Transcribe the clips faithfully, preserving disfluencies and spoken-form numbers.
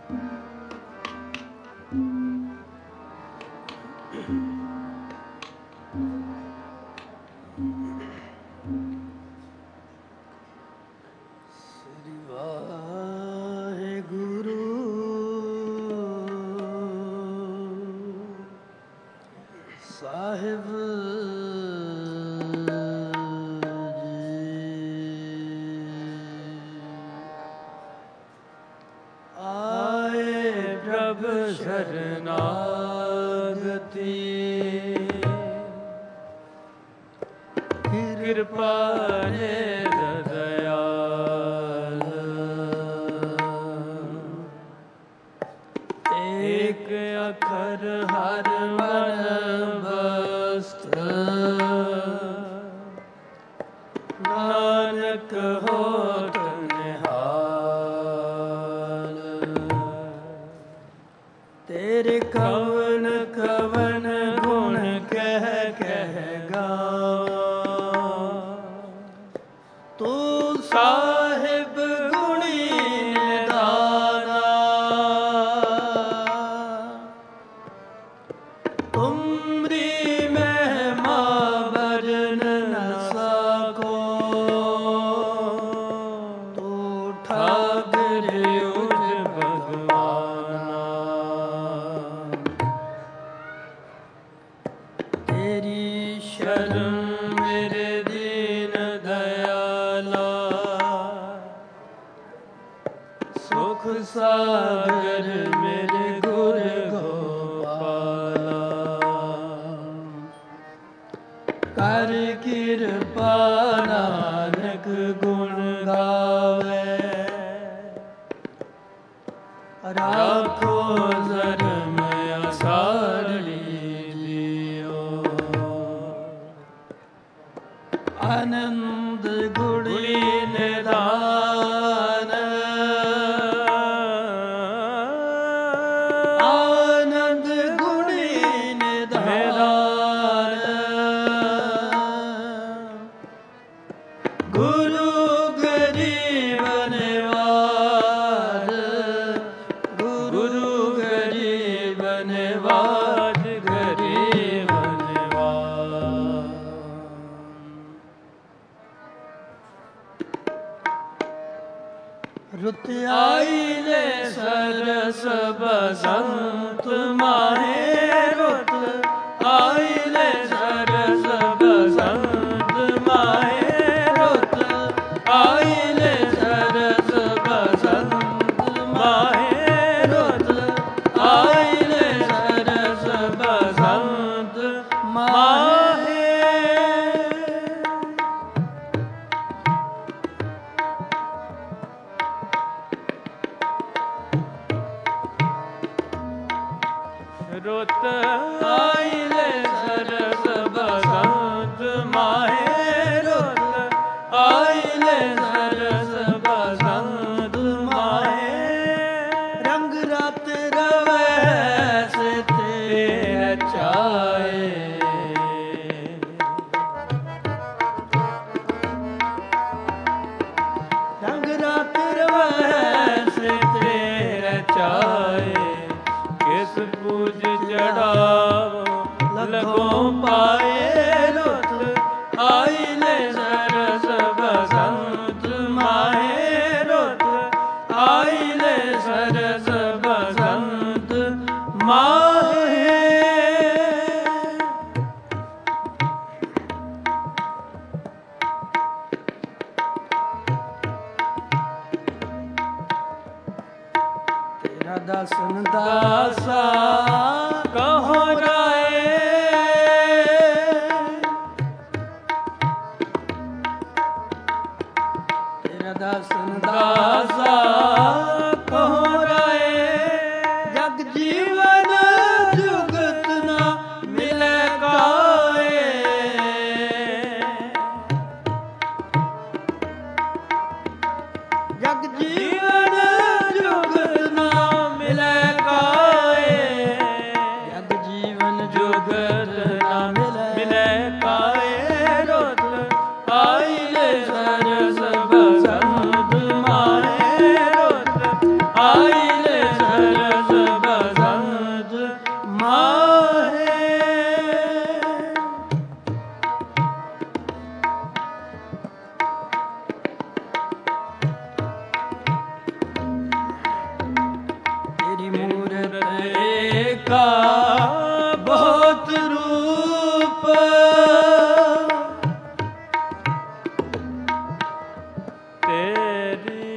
ਜੀਵਨ का बहुत रूप तेरी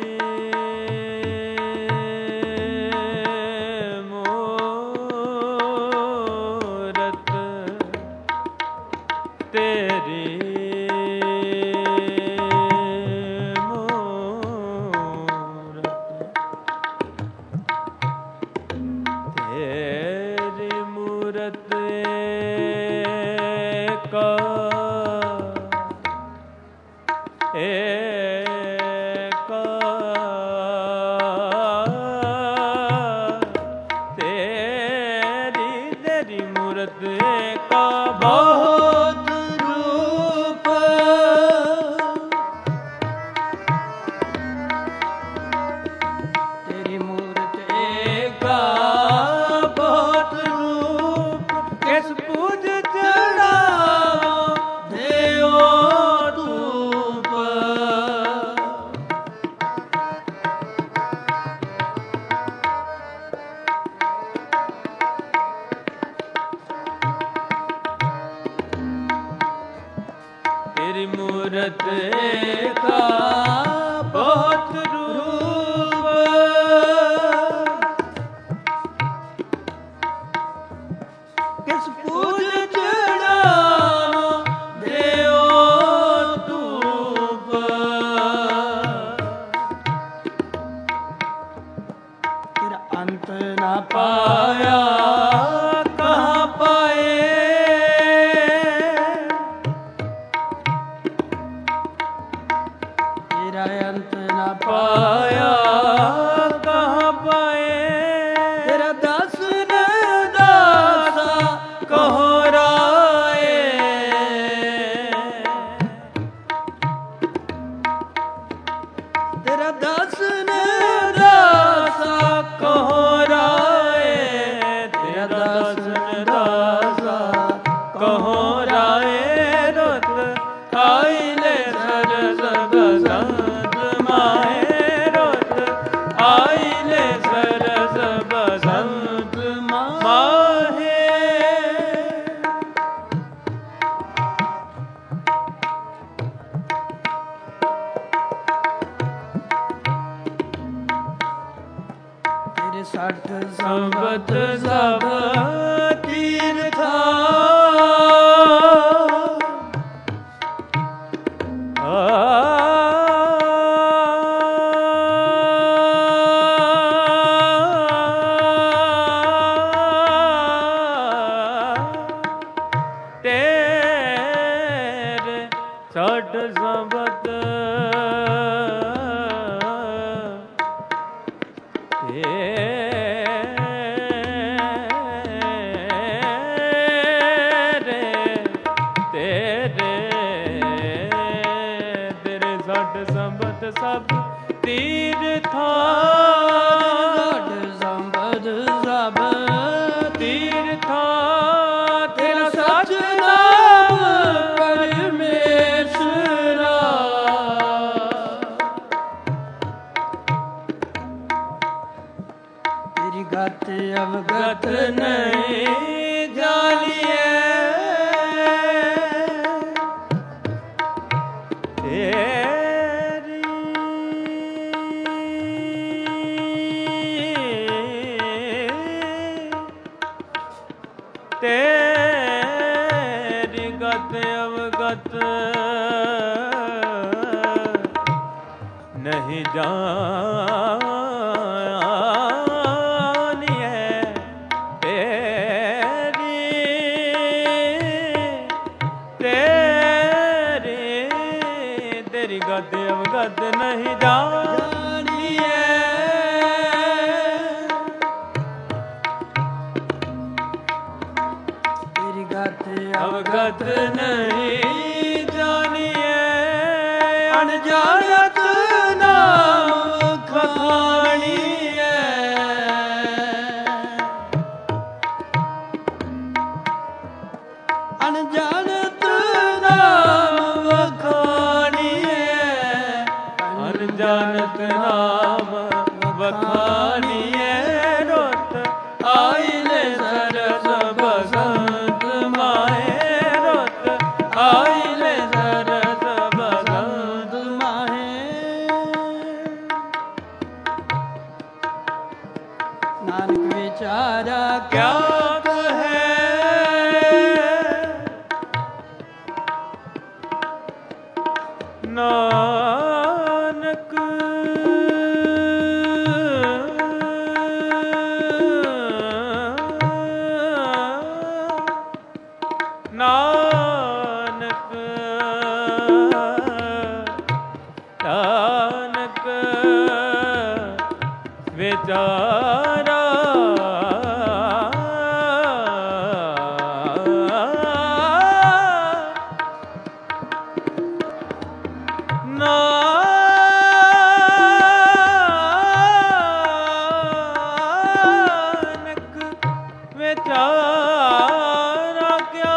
मूरत तेरी तेरी मूरत का बहुत रूप किस पूज चढ़ावा देओ धूप तेरा अंत ना पाया कहाँ पाए अंत न पाया कहाँ पाए तेरा दास ने दासा कहो राए तेरा दास ने दासा कहो राए तेरा दास ने दासा कहो राए रोत आई ले सरस बसंत आइले सरस बसंत माहे तेरे सठ संवत सब तीर्था सठ संवत तेरे तेरे तेरे सठ संवत सब तीर्था सठ संवत सब तीर्था तेरा सच नाम परमेश्वरा तेरी गत अवगत नहीं जानिए तेरी तेरी गत अवगत नहीं जानिए तेरी तेरी तेरी गत अवगत नहीं जानिए तेरी गत अवगत नहीं जानिए अनजानत नाम खानिए अनजानत नाम खानिए अनजानत नाम बखानिए रोत आइले विचारा क्या कहे नानक नानक नानक विचारा नानक विचारा क्या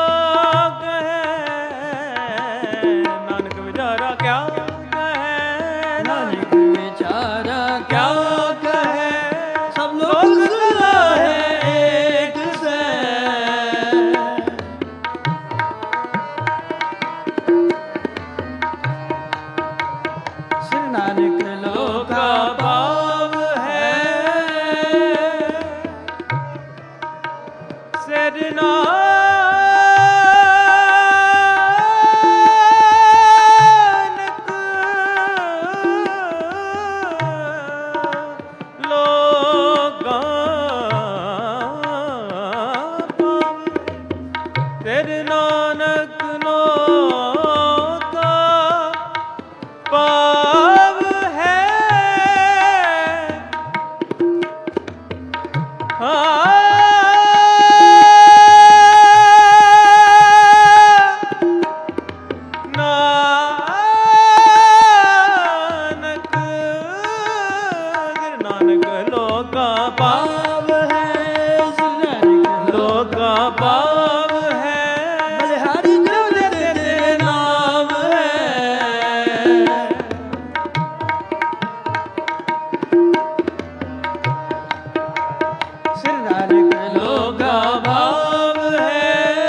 कहे नानक विचारा क्या कहे नानक विचारा क्या कहे सब लोग है एक से श्री नानक लोका भाव है श्री नानक लोका भाव तेरे नानक लोका पाव है नानक नानक लोका पाव है लोका पाव है बलिहारी जो तेरे नाम है श्री नानक लोका भाव है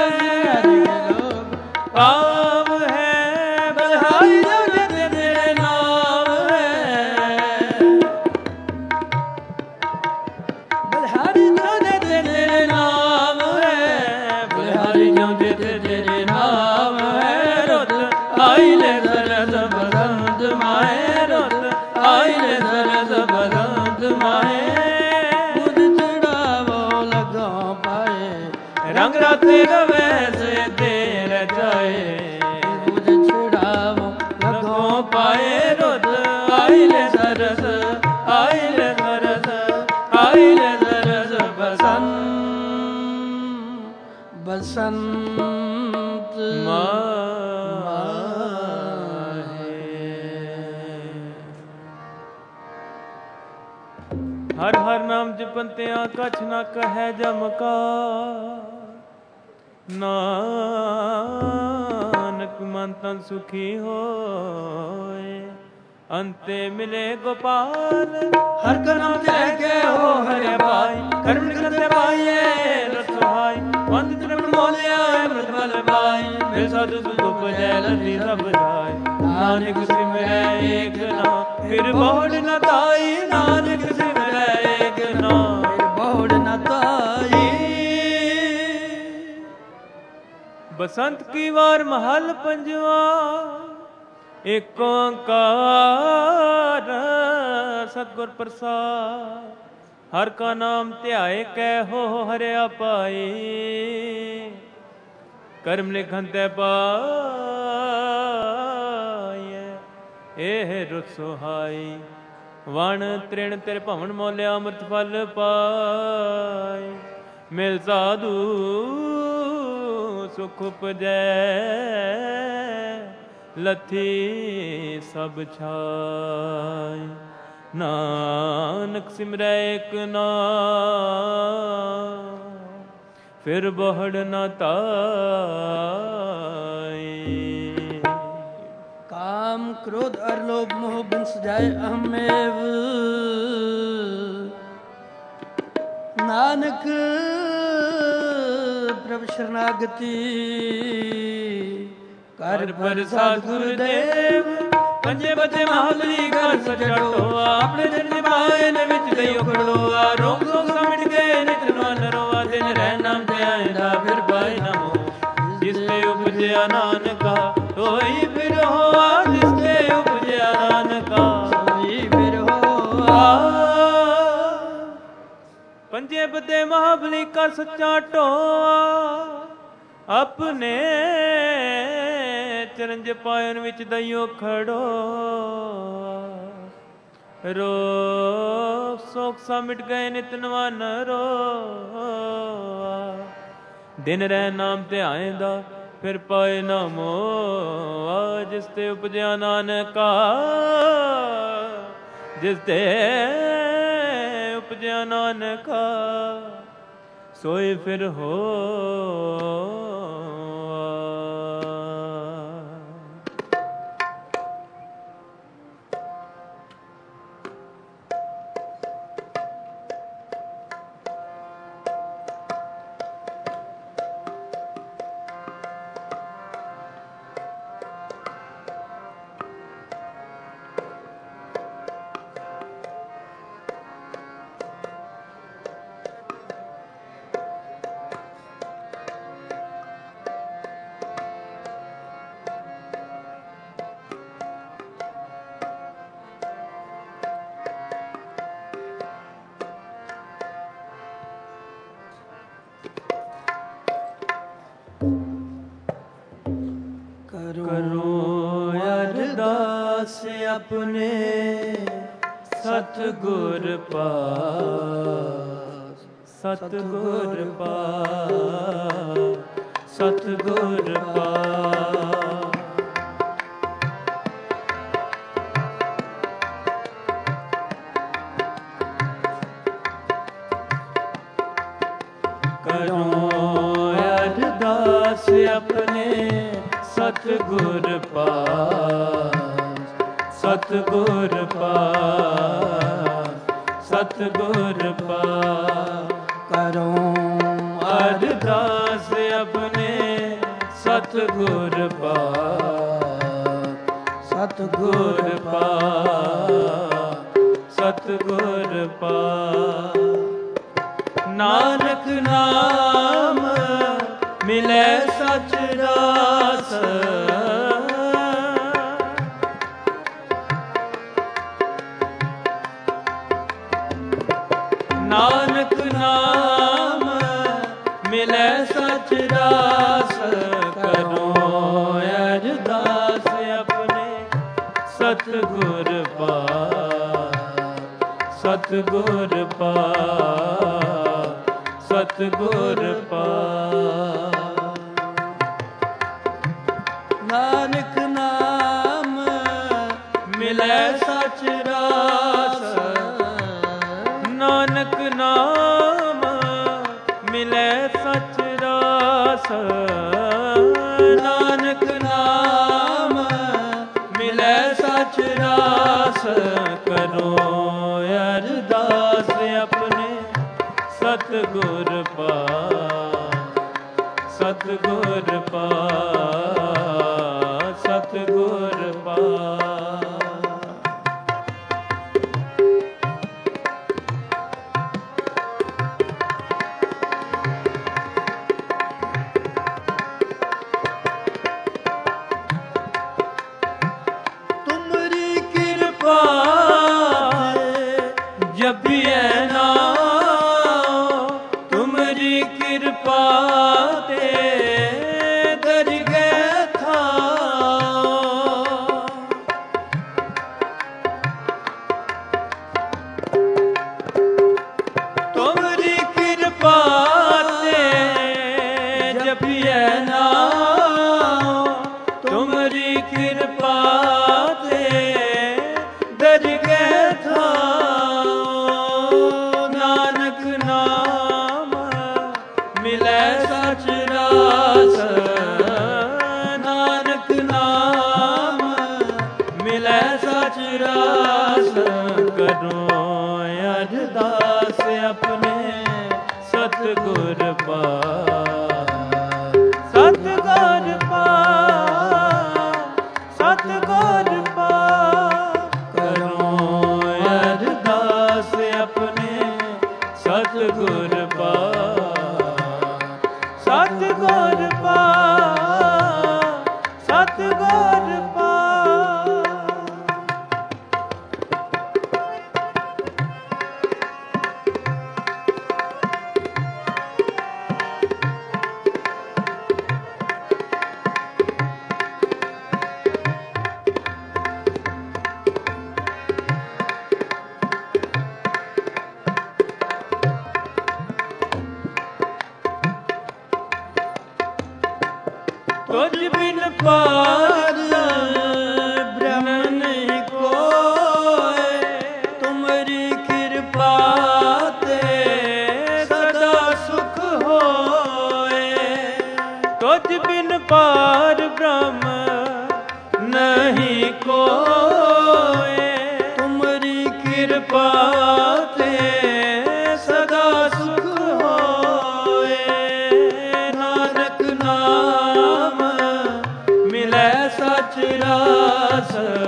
भाव है बलिहारी जो तेरे नाम है बलिहारी जो तेरे नाम है बलिहारी जो तेरे नाम है रुत आइले सरस बसंत माए रुत आइले सरस बसंत माए बुध चढ़ावो लगो पाए रंग राते गवे से देर जाए बुध चढ़ावो लगो पाए रुत आइले सरस आइले सरस आइले सरस बसंत बसंत माहे हर हर नाम जपंतिया कछ न कहे जमका नानक मन तन सुखी होए अंते मिले गोपाल हर का नाम लेके हो हरे भाई कर्म करते भाई रत सहाय वंद त्रिपुर मोलिया अमृत बल भाई मिल साधु सुख उपजय लती सब जाय नानक सिमरै एक नाम फिर बहुड़ न ताई नानक सिमरै एक नाम फिर बहुड़ न ताई बसंत की वार महल पंजवा एक ओंकार सतगुर प्रसाद हर का नाम ध्याए कहो हरिया पाई कर्म लिखन ते पाए एह रुत सुहाई वण तृण तेरे भवन मोलिया अमृत फल पाए मिल साधु सुख उपजै लथी सब छाय नानक सिमरै एक नाम फिर बहुड़ न ताई काम क्रोध और लोभ मोह बंस जाए अहमेव नानक प्रभु शरणागति कर प्रसाद गुरुदेव पंजे बचे महाबली घर सजटो अपने जन पाए ने विच गई उखड़ो रोग रोग मिट गए महाबली का सच्चा ढोआ अपने चरंज पायन विच दइयो खड़ो रो सोख सा मिट गए नित नवा न रो दिन रह नाम ध्याएंदा फिर पाए ना मोआ जिस ते उपजया नानका जिस ते उपजया नानका सोए फिर हो अपने सतगुर पास सतगुर पास सतगुर पास करो अरदास अपने सतगुर पास सतगुर पास सतगुर पास करो अरदास अपने सतगुर पास सतगुर पास सतगुर पास नानक नाम मिले सच रास नानक नाम मिले सच रास करो अरदास अपने सतगुर पास सतगुर पास सतगुर पास नानक नाम मिले सच रास नानक नाम मिले सच रास नानक नाम मिले सच रास करो अरदास अपने सतगुर पास सतगुर पास सतगुर पास जब ये ना तुमरी कृपा ते दर गए था तुमरी कृपा ते जब ये ना तुमरी कृपा ते दर गए था मिले सच रास नानक नाम मिले सच रास करो अरदास अपने सतगुर पास सतगुर पास सतगुर पास करो अरदास अपने सतगुर पास सतगुर पास सतगुर पास तुझ बिन पार ब्रह्म नहीं कोय, तुमरी कृपा ते सदा सुख होए। तुझ बिन पार ब्रह्म नहीं कोय, तुमरी कृपा ते सदा सुख होए। नानक नाम मिलै सच रास,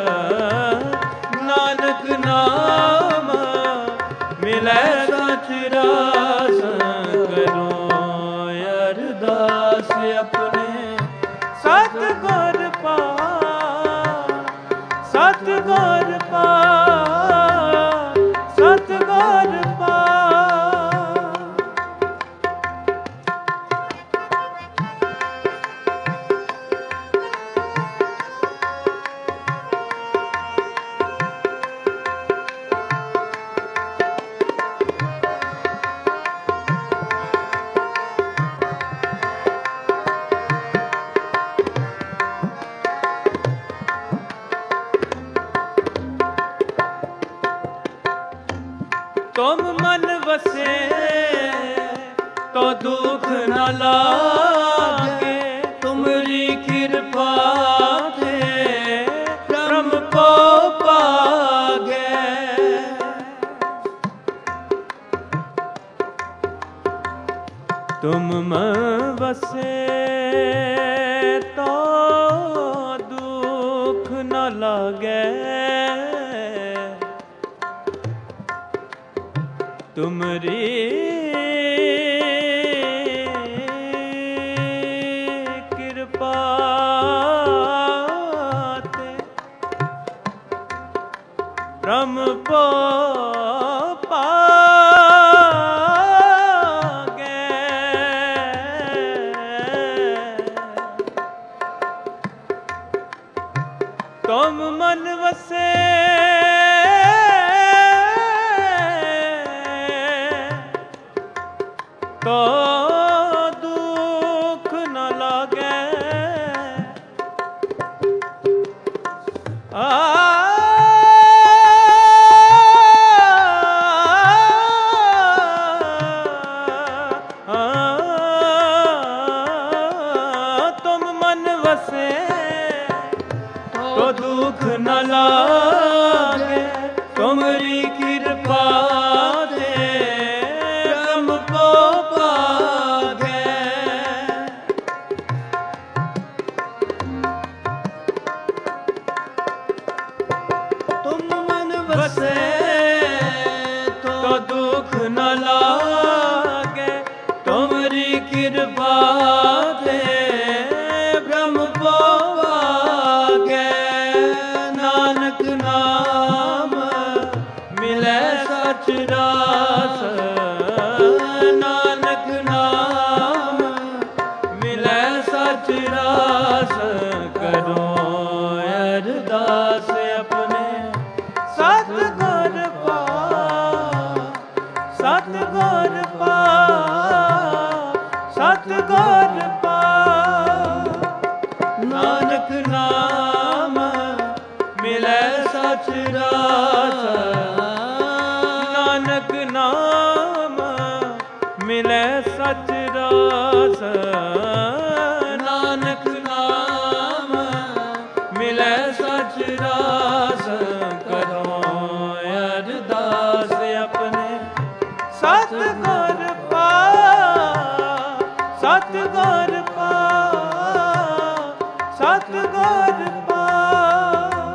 नानक नाम मिलै सच रास। करो अरदास अपने सतगुर पास, सतगुर पास, सतगुर पास। तुम मन बसे तो दुख न लागे, तुमरी कृपा थे ब्रह्म को पागे। तुम मन बसे तो दुख न लागे, तुमरी कृपा ते ब्रह्म को पागे। तुम मन वसे तो दुख न लागे। आ तुम मन वसे तो दुख न लागे, तुमरी कृपा दे ब्रह्म को पागे। तुम मन वसे तो दुख न लागे, तुमरी कृपा दे ब्रह्म को पागे। नानक नाम मिलै सच रास, नानक नाम मिलै सच रास। करो अरदास अपने सतगुर पास, सतगुर पास, सतगुर पास। नानक नाम मिलै सच रास, नानक नाम मिलै सच रास। नानक नाम मिलै सच रास। करो अरदास अपने सतगुर पास, सतगुर पास, सतगुर पास।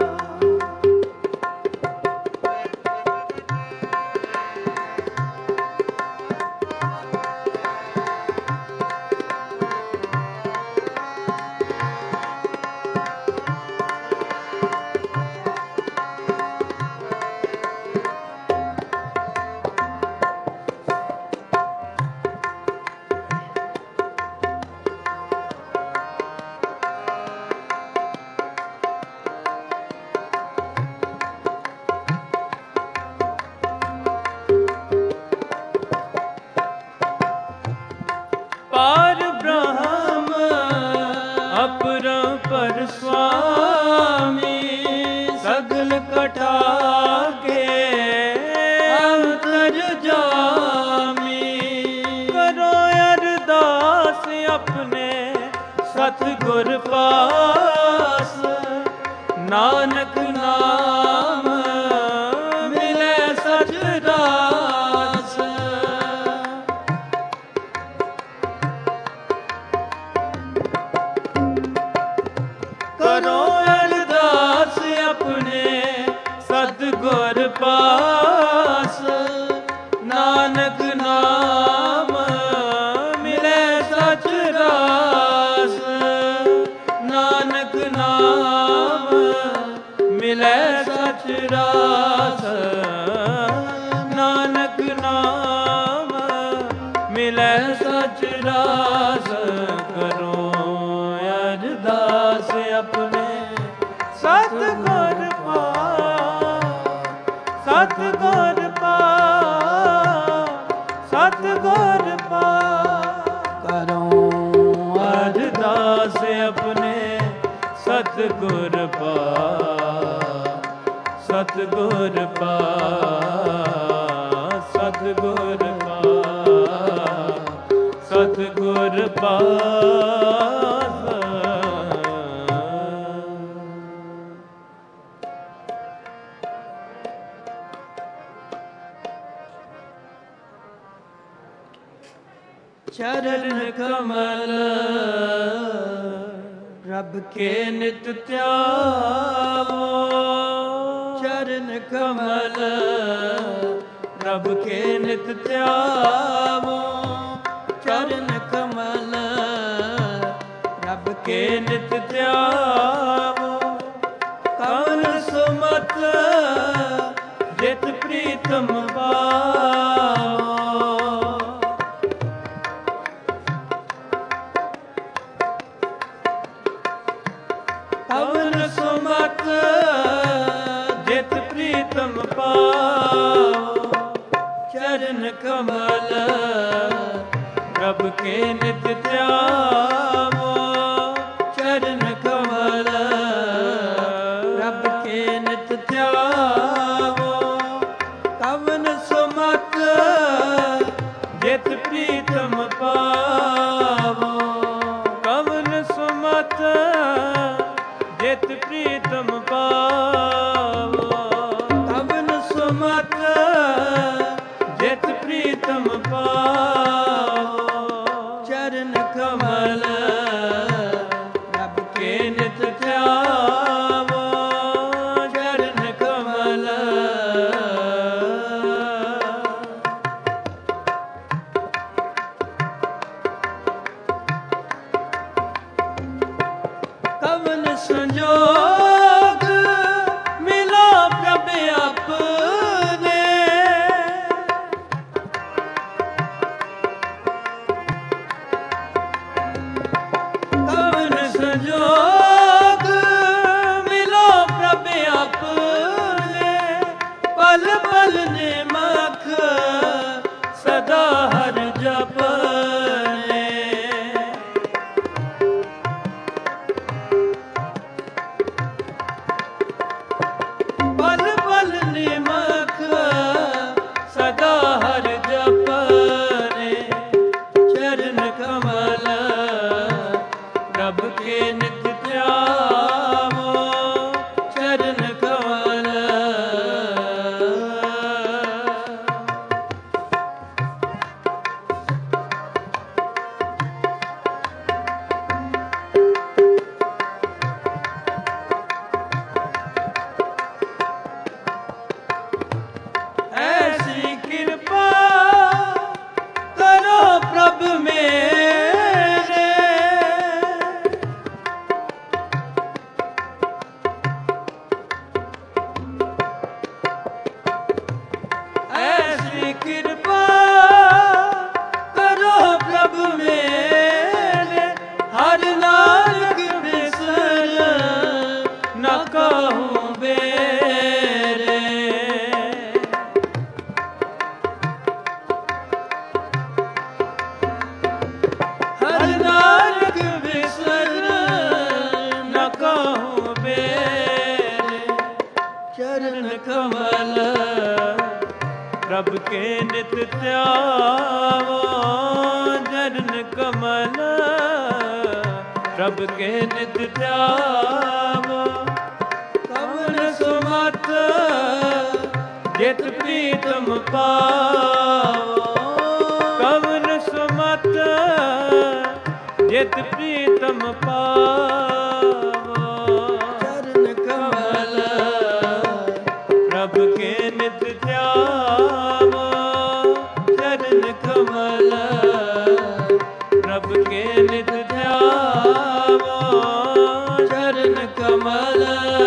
ਠਾਕੇ ਅੰਤਰ ਜਾਮੀ। ਕਰੋ ਅਰਦਾਸ ਆਪਣੇ ਸਤਿਗੁਰ ਪਾਸ, ਨਾਨਕ ਨਾਮ ਮਿਲੇ ਸਚ ਰਾਸ। ਕਰੋ ਅਰਦਾਸ ਆਪਣੇ ਸਤਿਗੁਰ ਪਾਸ, ਨਾਨਕ ਨਾਮ ਮਿਲੇ ਸਚ ਰਾਸ। ਨਾਨਕ ਨਾਮ ਮਿਲੇ ਸਚ ਰਾਸ। ਨਾਨਕ ਨਾਮ ਮਿਲੇ ਸਚ ਰਾਸ। ਕਰੋ ਅਰਦਾਸ ਆਪਣੇ ਸਤਿਗੁਰ ਪਾਸ, ਸਤਿਗੁਰ ਪਾਸ, ਸਤਿਗੁਰ ਪਾਸ। ਕਰੋ ਅਰਦਾਸ ਆਪਣੇ ਸਤਿਗੁਰ ਪਾਸ, ਸਤਿਗੁਰ ਪਾਸ, ਸਤਿਗੁਰ ਪਾਸ, ਸਤਿਗੁਰ ਪਾਸ। ਚਰਨ ਕਮਲ ਰੱਬ ਕੇ ਨਿਤ ਧਿਆਵੋ। ਚਰਨ ਕਮਲ ਰੱਬ ਕੇ ਨਿਤ ਧਿਆਵੋ। ਚਰਨ ਕਮਲ ਰੱਬ ਕੇ ਨਿਤ ਧਿਆਵੋ। ਕਵਨ ਸੁਮਤ ਜਿਤ ਪ੍ਰੀਤਮ ਪਾਵੋ। ਕਵਨ ਸੁਮਤ ਜਿਤ ਪ੍ਰੀਤਮ ਪਾਵੋ। ਚਰਨ ਕਮਲ ਰੱਬ ਕੇ ਨਿਤ ਧਿਆਵੋ। ਚਰਨ ਕਮਲ ਰੱਬ ਕੇ ਨਿਤ ਧਿਆਵੋ। ਕਵਨ ਸੁਮਤ ਜਿਤ ਪ੍ਰੀਤਮ ਪਾਵੋ। ਕਵਨ ਸੁਮਤ ਜਿਤ ਪ੍ਰੀਤਮ ਪਾਵੋ। ਕਵਨ ਸੁਮਤ ਜਿਤ ਪ੍ਰੀਤਮ ਪਾਵੋ। ਚਰਨ ਕਮਲ ਰੱਬ ਕੇ ਨਿਤ ਧਿਆਵੋ। ਚਰਨ ਕਮਲ ਕਵਨ ਸੰਜੋਗ ਮਿਲੋ ਪ੍ਰਭ ਆਪਣੇ। ਕਵਨ ਸੰਜੋਗ ਮਿਲੋ ਪ੍ਰਭ ਆਪਣੇ। ਪਲ ਪਲ ਨਿਮਖ ਸਦਾ ਹਰ ਜਪਨੇ। के नित त्यावो चरण कमल प्रभ के नित त्यावो कवन सुमत जित प्रीतम पावो कवन सुमत जित प्रीतम पावो चरण कमल प्रभ के नित ध्यावो चरण कमल प्रभ के नित ध्यावो चरण कमल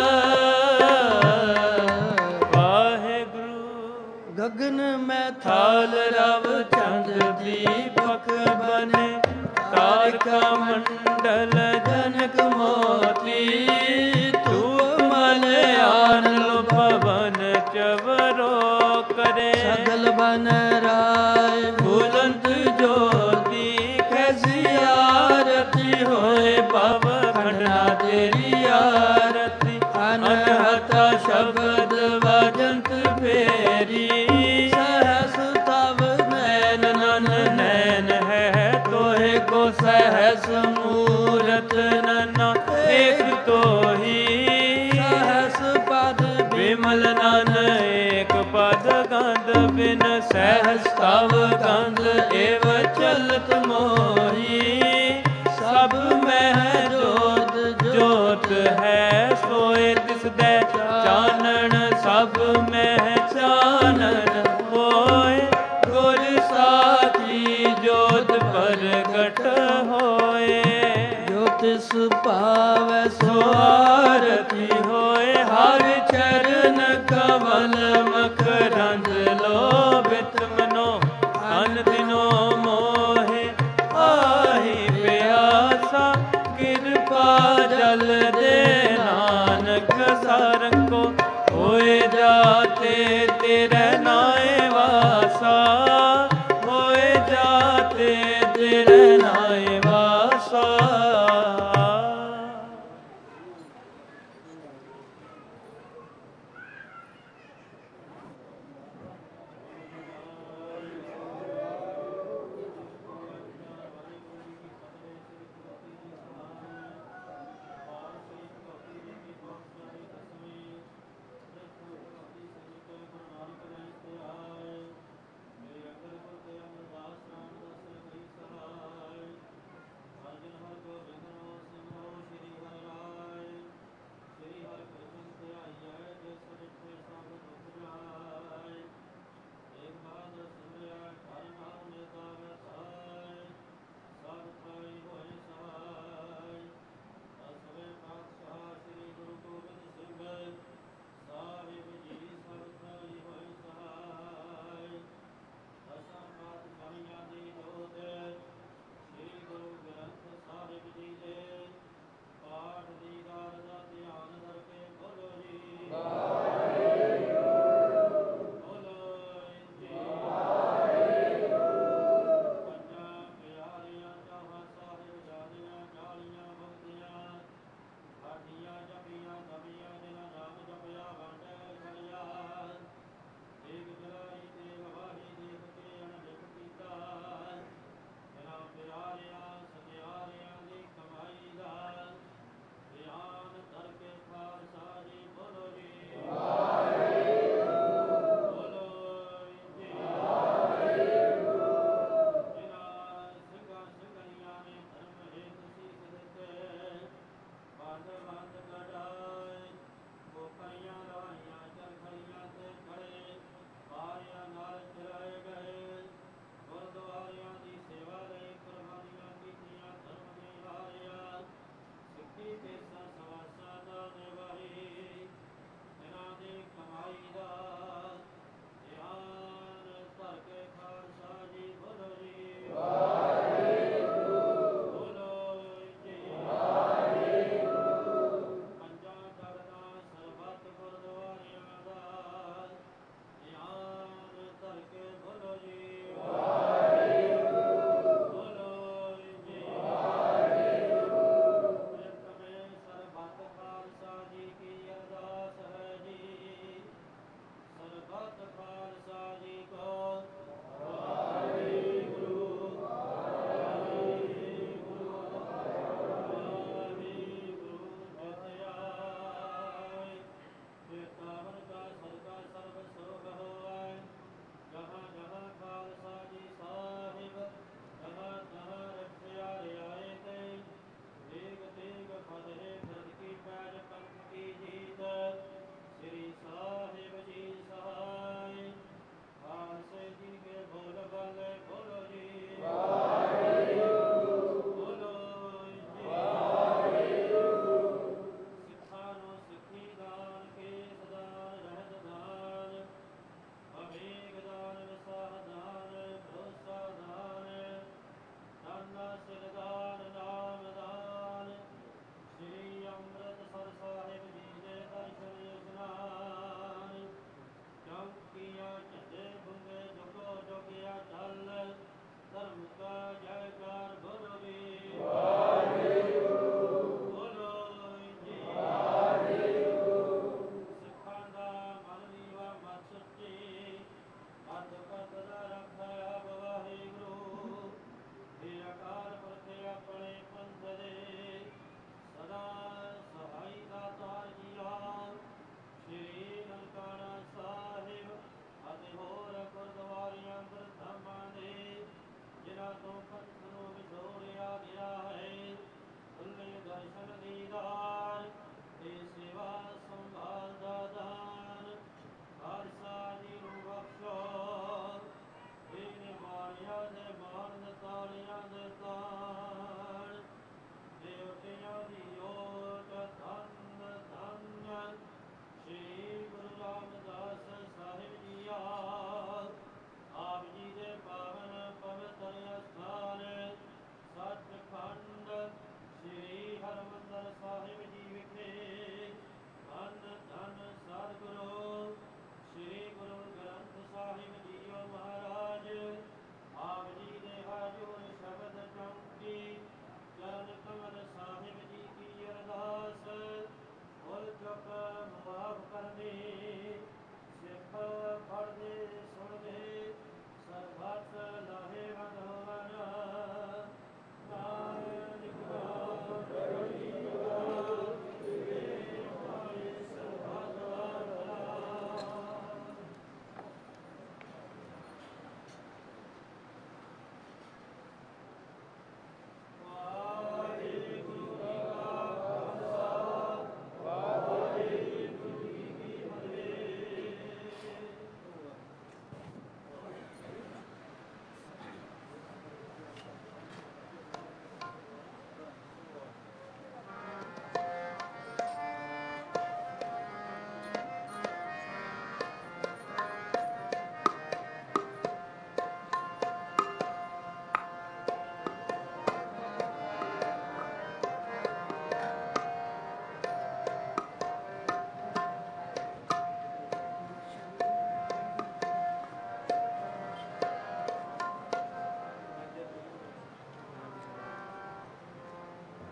गगन में थाल रव चंद दीपक बने तारका मंडल जनक मोती धूप मलयान लो पवन चवरो करे सगल बन राय बुलंद ज्योति कैसी आरती होए पव खंडा तेरी आरती अनहता शब्द वजंत फेरी सहस तव नैन नन नैन है तोहे को सहस मूरत नना एक तो ही सहस पद विमल नन एक पद गंध बिन सहस तव गंध एव चलत मोही सब में है जोत जोत है सोए तिस दे चानन सब में है चानन होए गुर साथी जोत प्रगट होए ज्योतिष पावै सो आरती होए हर चरण कमल मकरंद लोभित मनो अन दिनो मोहे आही प्यासा कृपा जल दे नानक सारंग को होए जाते तेरे नाए वासा होए जाते तेरे नाए वासा।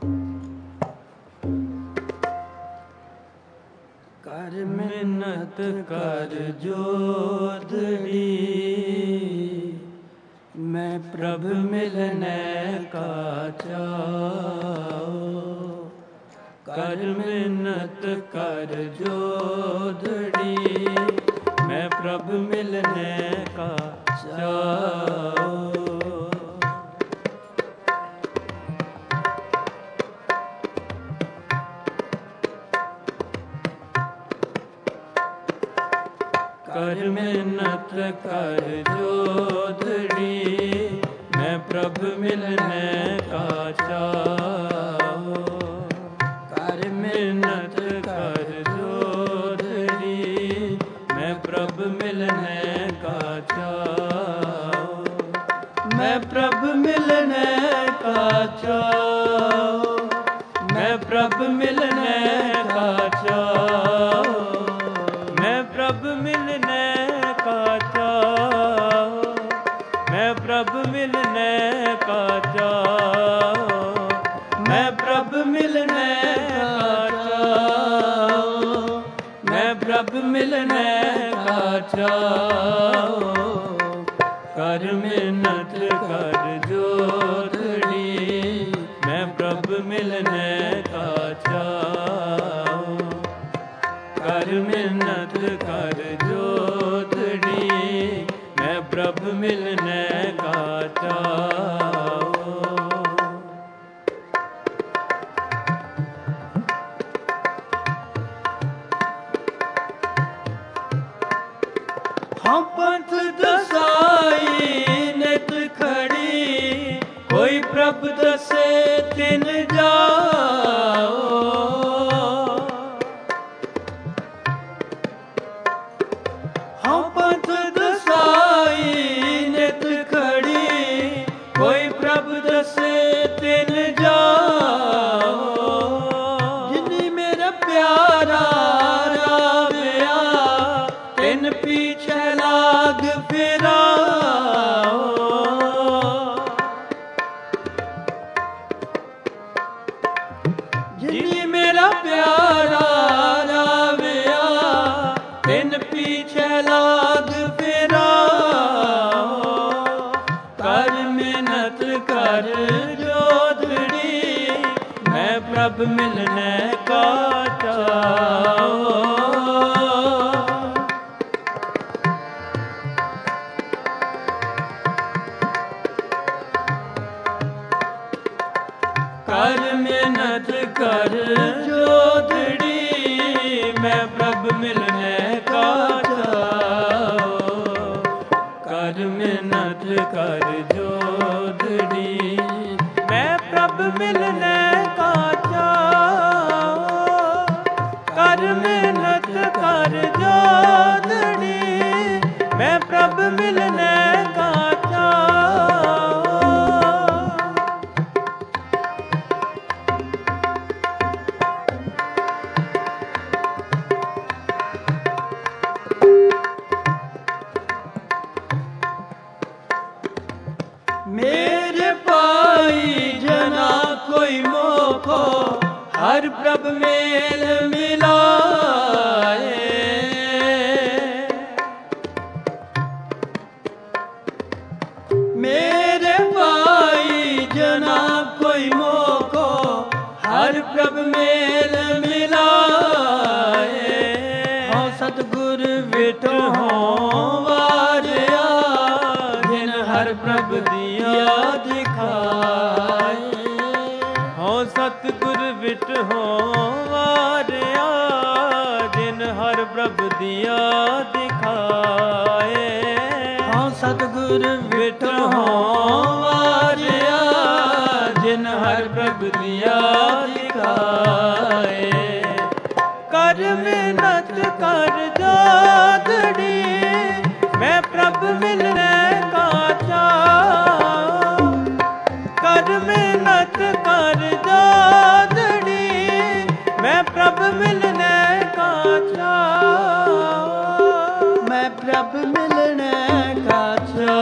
ਕਰ ਮਿੰਨਤ ਕਰ ਜੋਦੜੀ, ਮੈਂ ਪ੍ਰਭ ਮਿਲਨੈ ਕਾ ਚਾਉ। ਕਰ ਮਿੰਨਤ ਕਰ ਜੋਦੜੀ, ਮੈਂ ਪ੍ਰਭ ਮਿਲਨੈ ਕਾ ਚਾਉ। ਕਰ ਮਿੰਨਤ ਕਰ ਜੋਦੜੀ, ਮੈਂ ਪ੍ਰਭ ਮਿਲਨੈ ਕਾ ਚਾਉ। ਕਰ ਮਿੰਨਤ ਕਰ ਜੋਦੜੀ, ਮੈਂ ਪ੍ਰਭ ਮਿਲਨੈ ਕਾ ਚਾਉ। ਮੈਂ ਪ੍ਰਭ ਮਿਲਨੈ ਕਾ ਚਾਉ, ਮੈਂ ਪ੍ਰਭ ਮਿਲਨੈ ਕਾ ਚਾਉ। ਮੈਂ ਪ੍ਰਭ ਮਿਲਨੈ ਕਾ ਚਾਉ, ਮੈਂ ਪ੍ਰਭ ਮਿਲਨੈ ਕਾ ਚਾਉ। ਮੈਂ ਪ੍ਰਭ ਮਿਲਨੈ ਕਾ ਚਾਉ, ਮੈਂ ਪ੍ਰਭ ਮਿਲਨੈ ਕਾ ਚਾਉ। ਕਰ ਮਿੰਨਤ ਕਰ ਜੋਦੜੀ, ਮੈਂ ਪ੍ਰਭ ਮਿਲਨੈ ਕਾ ਚਾਉ। ਕਰ ਮਿੰਨਤ ਕਰ ਜੋਦੜੀ, ਮੈਂ ਪ੍ਰਭ ਮਿਲਨੈ ਕਾ ਚਾਉ। ਹਾਂ ਪੰਥ ਦਸਾਈ ਨਿਤ ਖੜੀ, ਕੋਈ ਪ੍ਰਭ ਦਸੇ ਤਿਨ ਜਾਓ। ਹਾਂ ਪੰਥ ਦਸਾਈ ਨਿਤ ਖੜੀ, ਕੋਈ ਪ੍ਰਭ ਦਸੇ ਤਿਨ ਜਾਓ। ਜਿਨੀ ਮੇਰਾ ਪਿਆਰਾ ਰਾਵਿਆ, ਤਿਨ ਪੀਛੇ ਲਾਗ ਫਿਰਾਓ। ਜਿਨੀ ਮੇਰਾ ਪਿਆਰਾ ਰਾਵਿਆ, ਤਿਨ ਪੀਛੇ ਲਾਗ ਫਿਰਾਓ। ਕਰ ਮਿੰਨਤ ਕਰ ਜੋਦੜੀ, ਮੈਂ ਪ੍ਰਭ ਮਿਲਨੈ ਕਾ ਚਾਉ। ਕਰ ਮਿੰਨਤ ਕਰ ਜੋਦੜੀ, ਮੈਂ ਪ੍ਰਭ ਮਿਲਨੈ ਕਾ ਚਾਉ। ਕਰ ਮਿੰਨਤ ਕਰ ਜੋਦੜੀ, ਮੈਂ ਪ੍ਰਭ ਮਿਲਨੈ ਕਾ ਚਾਉ। ਕਰ ਮਿੰਨਤ ਕਰ ਜੋਦੜੀ, ਮੈਂ ਪ੍ਰਭ ਮਿਲਨੈ ਕਾ ਚਾਉ। ਮੇਰੇ ਭਾਈ ਜਨਾ ਕੋਈ ਮੋਖੋ, ਹਰ ਪ੍ਰਭ ਮੇਲ ਮਿਲਾਏ। ਮੇਰੇ ਭਾਈ ਜਨਾ ਕੋਈ ਮੋਖੋ, ਹਰ ਪ੍ਰਭ ਮੇਲ ਮਿਲਾਏ। ਹਉ ਸਤਿਗੁਰ ਵਿਟੋ ਹੋਂ ਵਾਰਿਆ, ਜਿਨ ਹਰ ਪ੍ਰਭ ਦੀਆ ਦਿਖਾਏ। ਹਉ ਸਤਿਗੁਰ ਵਿਟ ਹੋਂ ਵਾਰਿਆ, ਜਿਨ ਹਰ ਪ੍ਰਭ ਦੀਆ ਦਿਖਾਏ। ਹਉ ਸਤਿਗੁਰ ਵਿਟ ਹੋਂ ਵਾਰਿਆ, ਜਿਨ ਹਰ ਪ੍ਰਭ ਦੀਆ ਦਿਖਾਏ। ਕਰ ਮਿੰਨਤ ਕਰ ਜੋਦੜੀ, ਮੈਂ ਪ੍ਰਭ ਮਿਲਨੈ ਕਾ ਚਾਉ। ਕਰ ਮਿੰਨਤ ਕਰ ਜੋਦੜੀ, ਮੈਂ ਪ੍ਰਭ ਮਿਲਨੈ ਕਾ ਚਾਉ। ਮੈਂ ਪ੍ਰਭ ਮਿਲਨੈ ਕਾ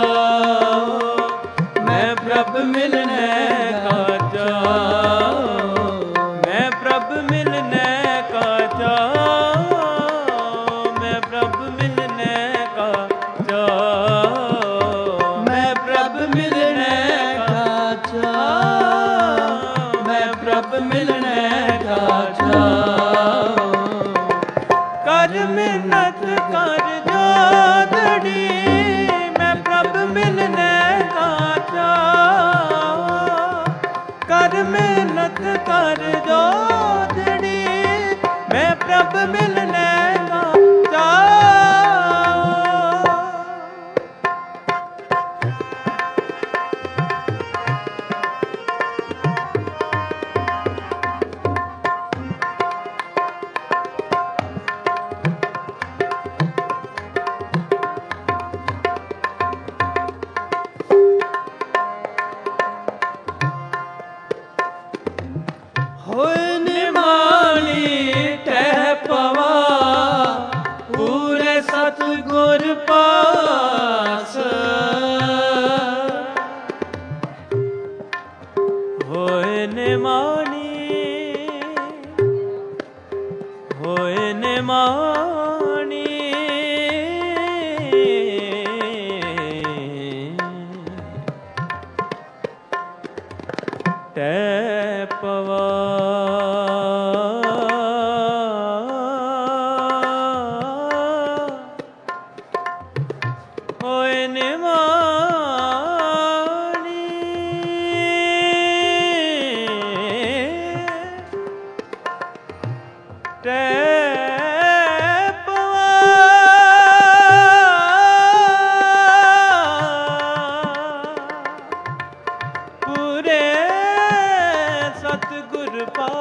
ਚਾਉ, ਮੈਂ ਪ੍ਰਭ ਮਿਲਨੈ ਕਾ ਚਾਉ। मिलने का चाओ। कर मिन्नत कर जोदड़ी मैं प्रभु मिलने का चाओ। कर मिन्नत कर जोदड़ी मैं प्रभु मिलने का चाओ। होए निमानी टह पवा पूरे सतगुर पास। होए निमानी होए निमानी टह पवा होए निमानी टह पवा पूरे सतगुर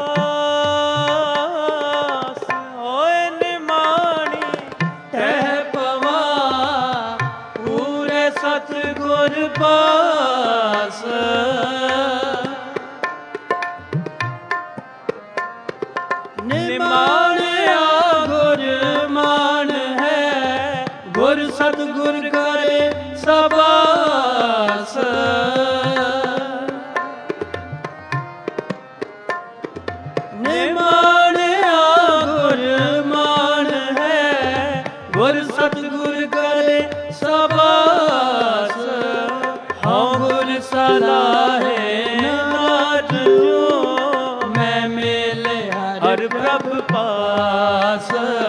पास। होए निमानी टह पवा पूरे सतगुर पास। निमाणिया गुर मान है गुर सतगुर करे सबास। निमाणिया गुर मान है गुर सतगुर करे सबास। हाँ गुर सलाहे नाथ जो मैं मेले हर प्रभु पास।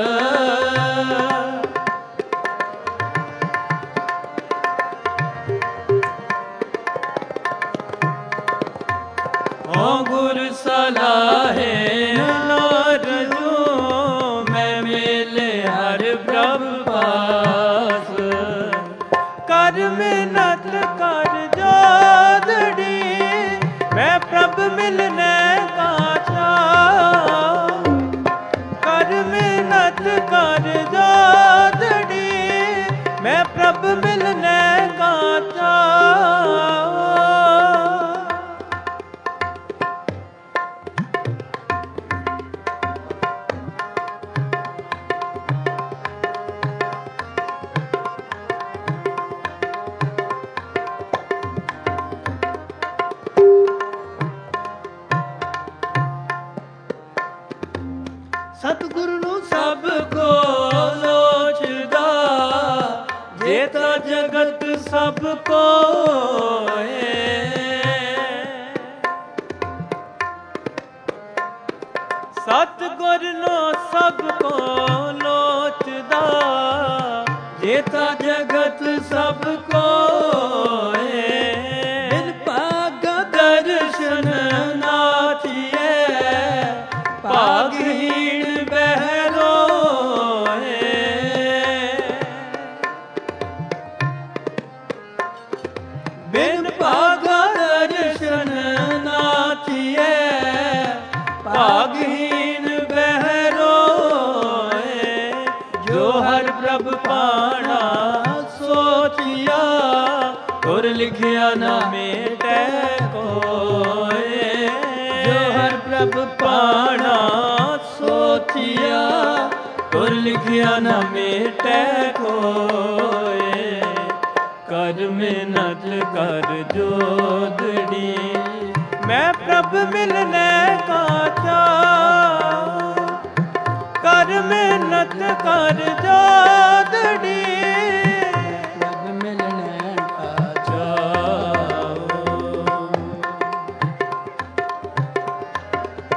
हाँ गुर सलाहे नाथ जो मैं मेले हर प्रभु पास। कर मिन्नत कर जोदड़ी मैं प्रभु मिलने का चाओ। कर मिन्नत कर जोदड़ी मैं प्रभु मिलने का चाओ। सतगुरु नू सब को लोचदा जेता जगत सब को सतगुर नो सब को लोचदा जेता जगत सब को बिन पाग दर्शन नाथिए भागहीन बहरो बिन भाग दर्शन नाथिए भागहीन बहरो। जो हर प्रभु पाना सोचिया गुर लिखिया न मेटे कोय। जो हर प्रभु पाना सोचिया गुर लिखिया न मेटे कोय। कर मिन्नत कर जोदड़ी मैं प्रभु मिलने का चाओ। कर मिन्नत कर जोदड़ी प्रभु मिलने का चाओ।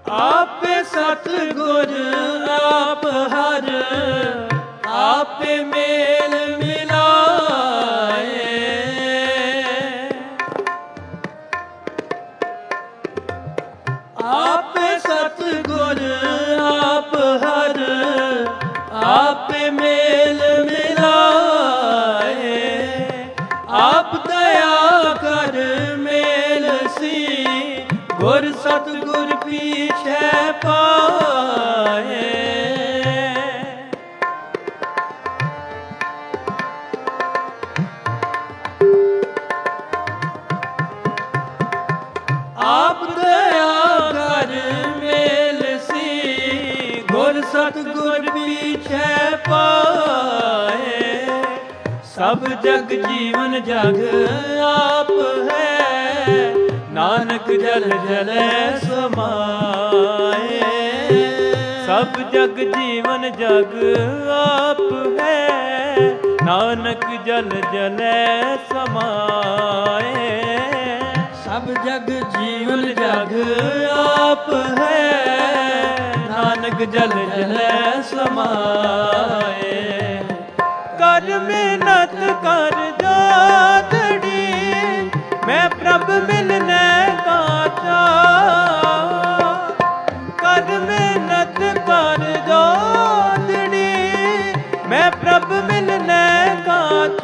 आपे सतगुर आप हर आपे मेल मिलाए। आपे सतगुर आप हर आपे मेल मिलाए। आप दया कर मेल सी गुर सतगुर पीछे पाए। आप दया कर मेल सी गुर सतगुर पीछे पाए। सब जग जीवन जग आप है नानक जल जले समाए। सब जग जीवन जग आप है नानक जल जले समाए। सब जग जीवन जग आप है नानक जल जले समाए। कर मेहनत कर जातड़ी मैं प्रभ मिलने का चाह। कर मेहनत कर जातड़ी मैं प्रभ मिलने का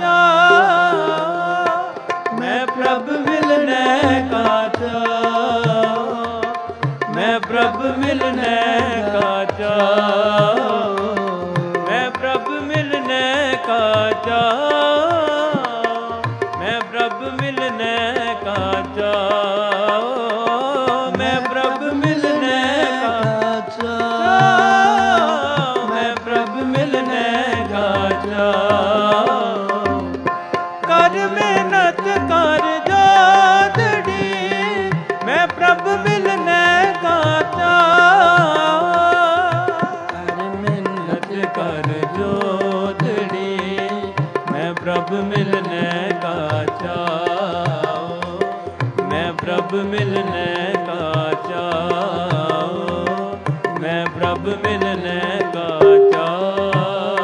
चाह। मैं प्रभ मिलने का चाह। मैं प्रभ मिलने का चाह। मैं प्रभ मिलने का चाह। मैं प्रभ मिलने का चाह। मैं प्रभ मिलने का चाह। मैं प्रभ मिलने का चाह। कर मेहनत कर जातड़ी मैं प्रभ मिलने का चाह। कर मेहनत कर जोतड़ी मैं प्रभ मिलने का चाह। मैं प्रभ मिलने का चाह। मैं प्रभ मिलने का चाह।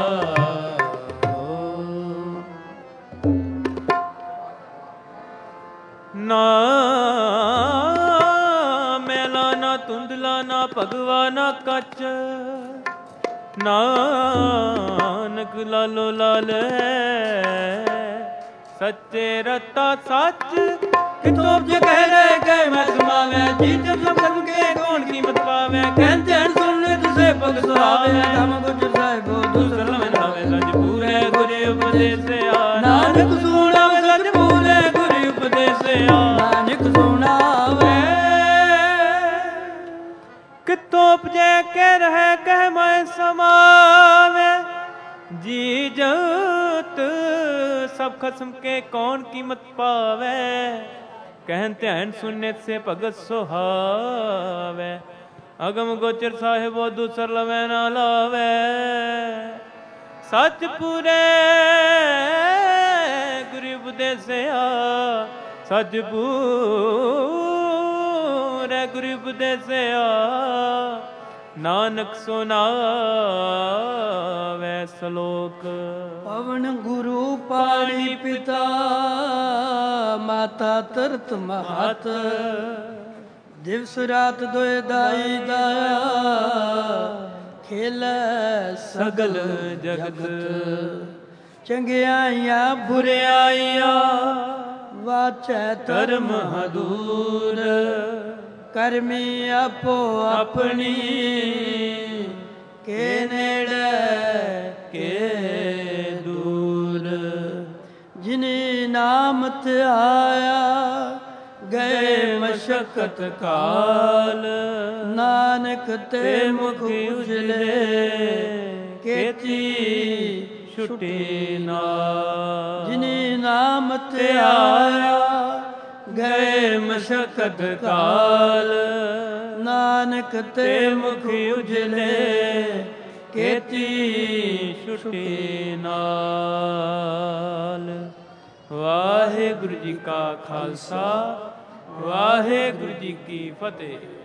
ना मैला ना धुंधला ना भगवा ना कच। नानक लालो लाल है सच्चे रता सच। कितों जे कह रहे गए मैं समावे जी जब सब कर्म के कौन कीमत पावे। कहते हैं सुन तुझे पग सुहावे हम गुजर साहिबो दूसर में नावे सच पूरे गुरु उपदेश से आ। नानक सुनावे सच पूरे गुरु उपदेश से आ। नानक सुनावे कितों उपजे के रहे कह मैं समावे। जी जत सब खसम के कौन कीमत पावे। कहन ध्यान सुनने से भगत सुहावे। अगम गोचर साहिबो दूसर लवे ना लावे। सच पूरे गुरु उपदेसिया। सच पूरे गुरु उपदेसिया। नानक सुनावे श्लोक। पवन गुरु पाणी पिता माता तरत महत। दिवस रात दोए दाई दाया खेल सगल जगत। चंगियाइया बुरियाइया वाचै धर्म हदूर। करमी आपो अपनी के नेड़े के दूर। जिनी नाम ते आया गए मशक्कत काल। नानक ते मुख उजले केती छुटे नाल। जिनी नाम ते आया गए मशक्कत काल। नानक ते मुख उजले केती छुटे नाल। वाहिगुरु जी का खालसा वाहिगुरु जी की फतेह।